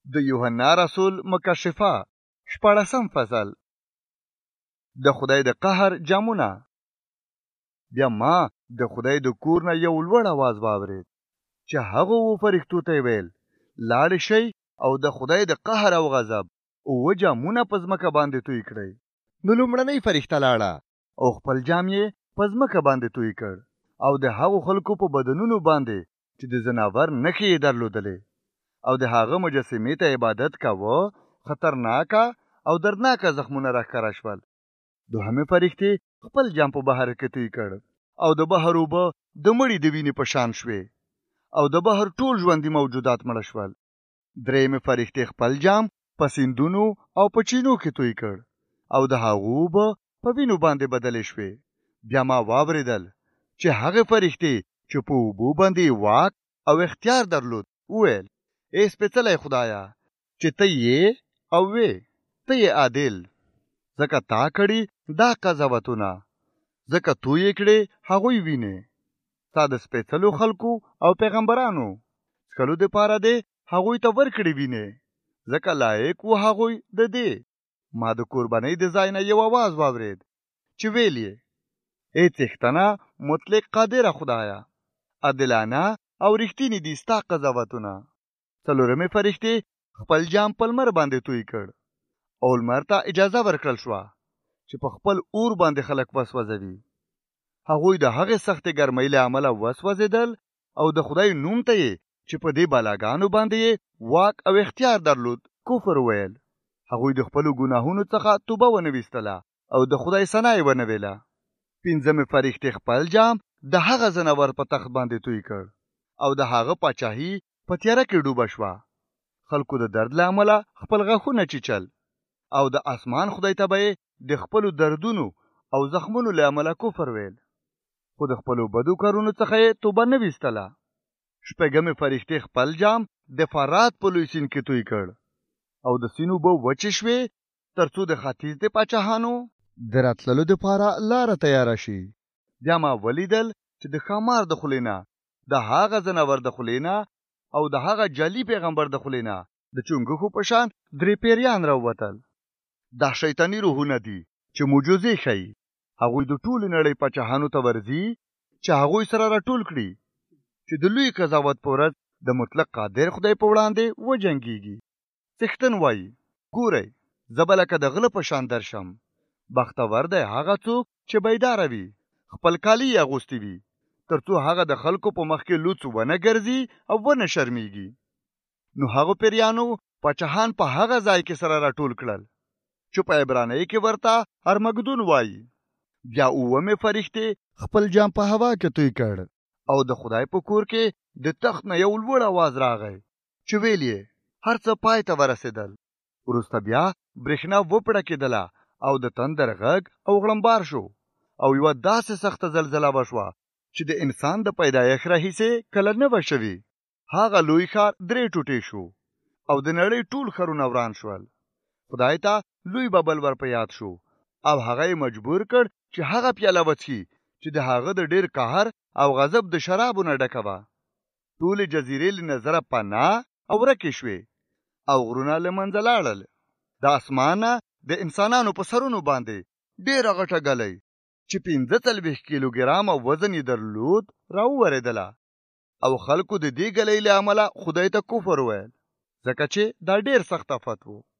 د یوحنا رسول مکشفه 14 فصل. د خدای د قهر جامونه. بیا ما د خدای د کور نه یو لوړ आवाज واورید چې هغه و فرښتو ته ویل لاړ شئ او د خدای د قهر او غضب او جامونه په ځمکه باندې توی کړئ. نو لومړنۍ فرښته لاړه او خپل جام یې په ځمکه باندې توی کړ او د هغو خلکو په بدنونو باندې چې د ځناور نښې یې درلودلې او د هغه مجسمې ته عبادت کاوه خطرناکه او دردناکه زخمونه راښکاره شول. دوهمې فرښتې خپل جام په بحر کې توی کړ او د بحر اوبه د مړي د وینې په شان شوې او د بحر ټول ژوندي موجودات مړه شول. درېیمې فرښتې خپل جام په سیندونو او په چینو کې توی کړ او د هغو اوبه په وینو باندې بدلې شوې. بیا ما واورېدل چې هغه فرښتې چې په اوبو باندې واک او اختیار درلود وویل ای سپېڅلی خدایه چې ته یې او وې ته یې عادل ځکه تا کړي دا قضاوتونه ځکه تو یې کړې هغوی وینې تا د سپېڅلو خلکو او پیغمبرانو څکلو دپاره دې هغوی ته ورکړې وینې ځکه لایق و هغوی د دې. ما د قربانۍ د ځای نه یو आवाज واورېد چې ویل یې ای څښتنه مطلق قادره خدایه عادلانه او رښتینې دي ستا قضاوتونه. څلورمې فرښتې خپل جام په لمر باندې توی کړ او لمر ته اجازه ورکړل شوه چې په خپل اور باندې خلک وسوځوي. هغوی د هغې سختې ګرمۍ له امله وسوځېدل او د خدای نوم ته یې چې په دې بلاګانو باندې یې واک او اختیار درلود کفر ویل. هغوی د خپلو ګناهونو څخه توبه ونه ویستله او د خدای ثنا یې ونه ویله. پنځمې فرښتې خپل جام د هغه ځناور په تخت باندې توی کړ او د هغه پاچاهي په تیاره کې ډوبه شوه. خلکو د درد له امله خپل غاښونه چیچل او د اسمان خدای ته به یې د خپلو دردونو او زخمونو له امله کفر ویل خو د خپلو بدو کارونو څخه یې توبه نه ویستله. شپږمې فرښتې خپل جام د فرات په لوی سیند کې توی کړ او د سیند اوبه وچې شوې تر څو د ختیځ د پاچاهانو د راتللو دپاره لاره تیاره شي. بیا ما ولیدل چې د ښامار د خولې نه د هغه ځناور د خولې نه او د هغه جعلي پیغمبر د خولې نه د چونګښو په شان درې پیریان راووتل. دا شیطاني روحونه دي چې معجزې ښیي. هغوی د ټولې نړۍ پاچاهانو ته ورځي چې هغوی سره راټول کړي چې د لوی قضاوت په ورځ د مطلق قادر خدای په وړاندې وجنګېږي. څښتن وایي ګورئ زه به لکه د غله په شان درشم. بختور دی هغه څوک چې بیداره وي خپل کالي یې اغوستي وي تر څو هغه د خلکو په مخ کې لوڅ ونه ګرځي او ونه شرمیږي. نو هغو پیریانو پاچاهان په هغه ځای کې سره راټول کړل چې په عبرانۍ کې ورته ارمګدون وایي. بیا اوومې فرښتې خپل جام په هوا کې توی کړ او د خدای په کور کې د تخت نه یو لوړ आवाज راغی چې ویل یې هر څه پای ته ورسېدل. وروسته بیا برېښنا وپړکېدله او د تندر غږ او غړمبار شو او یوه داسې سخته زلزله وشوه چې د انسان د پیدایښت راهیسې کله نه وه شوې. هغه لوی ښار درې ټوټې شو او د نړۍ ټول ښارونه وران شول. خدای ته لوی ببل ور په یاد شو او هغه یې مجبور کړ چې هغه پیاله وڅښي چې د هغه د ډېر قهر او غضب د شرابو نه ډکه وه. ټولې جزیرې له نظره پناه او ورکې شوې او غرونه له منځه لاړل. د اسمانه د انسانانو په سرونو باندې ډېره غټه ګلۍ چې 45 کیلوګرامه وزن یې درلود راوورېدله او خلکو د دې ګلۍ له امله خدای ته کفر ویل ځکه چې دا ډېر سخت آفت و.